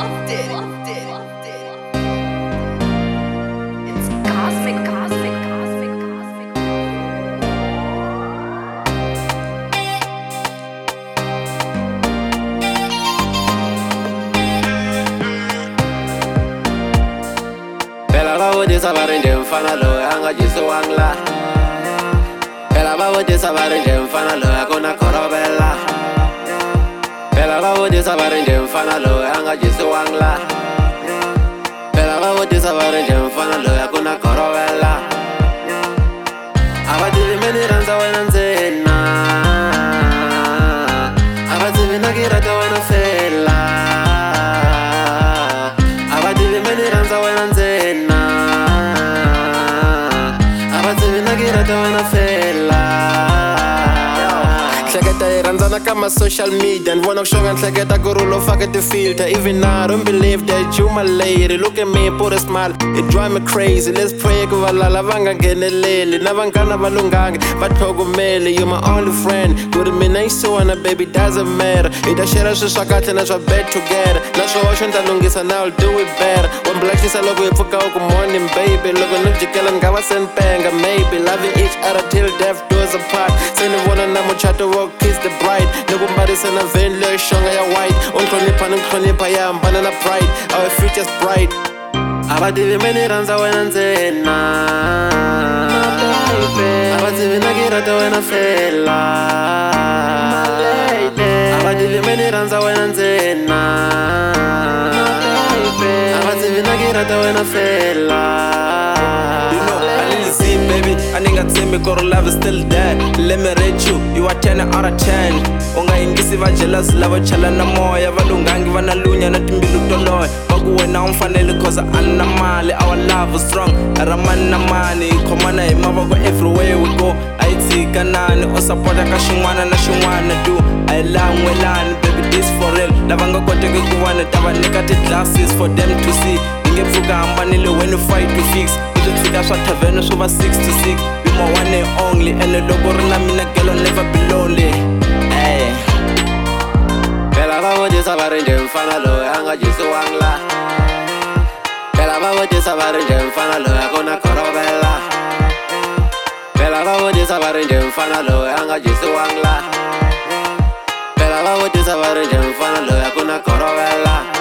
It's cosmic. Phela bawudisa bari nje mfana loya angajisiwangla. Phela bawudisa bari nje mfana loya kuna korobela. Phela bawudisa bari nje mfana loya angajisiwangla. Phela bawudisa bari nje mfana loya kuna korobela. Abativi meni ranza wena nzena. Abativi nakirata wena fela. Abativi meni ranza wena nzena. Abativi nakirata wena fela. Hleketa hi rhandzana ka ma social media ni vona ku xonga ni hleketa ku ri lo faka ti-filter. Even now I don't believe that you my lady. Look at me, put a smile, it drive me crazy. Let's pray ku valala va nga ngheneleli na vanghana va lunghanga va tlhogomeli. You're my only friend, ku ri mina yisiwana baby doesn't matter. Hi ta share swilo swa kahle na swa bad together. Na swihoxo ni ta lunghisa now I'll do it better. Wa blacklista loko hi pfuka ku morning baby. Loko ni jikela ni nga va senpenga maybe. Loving each other till death do us apart. Se ni vona na muchato wo kiss the bride. Ni ku mbarisa na vein leyo xonga ya white. U ni hlonipha ni hlonipha ya hambana na pride. Our future's bright. Abativi meni rhandza wena ntsena. Abativi nakirata wena fela. Abativi meni rhandza wena ntsena. Abativi nakirata wena fela. Baby, I nigga tell me got love is still there. Let me rate you, you are 10 out of 10. Unga ingisi va jealous, lava chala na moya. Valungangi vana lunya na timbilu toloy. Baku wena umfanele cause anna mali. Our love is strong, aramana mani. Komana hi mavoko everywhere we go. Aitika nani, o supporta ka xin'wana na xin'wana do. Ai langwelani, baby this for real. Lava nga koteki ku vana tava nyika ti-glasses for them to see. Inge pfuka hambanile when you fight to fix. Switsika swa tavern swo va 6 to 6. Be my one and only. And loko ri na mina girl I'll never be lonely. Hey. Phela bavutisa va ri nje mfana loya a nga jisiwangla. Phela bavutisa va ri nje mfana loya ku na korobela. Phela bavutisa va ri nje mfana loya a nga jisiwangla. Phela bavutisa va ri nje mfana loya ku na korobela.